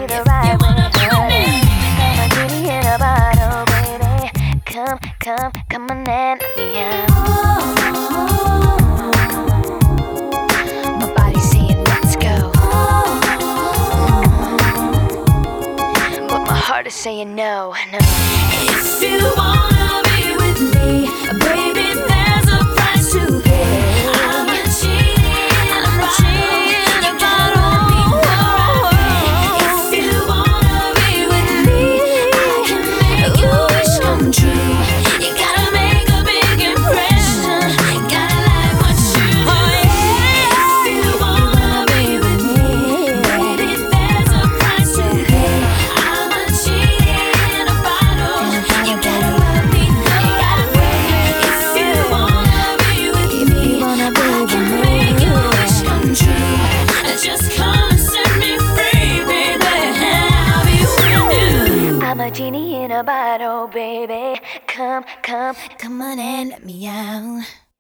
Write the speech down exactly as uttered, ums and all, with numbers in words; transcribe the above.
me the right way. I'm a genie in a bottle, baby. Come, come, come on and let me out. My body's saying let's go, but my heart is saying no, no. If you wanna be with me, baby, there's a price to pay. I'm a genie in a bottle. If you wanna be with me, I can make your wish come true. You gotta make a big impression. Gotta like what you do. If you wanna be with me, baby, there's a price to pay. I'm a genie in a bottle. You gotta let me know. If you wanna be with me, I can make your wish come true. Just come and set me free, baby. I'll be with you. I'm a genie in a bottle, baby. Come, come, Come on and let me out.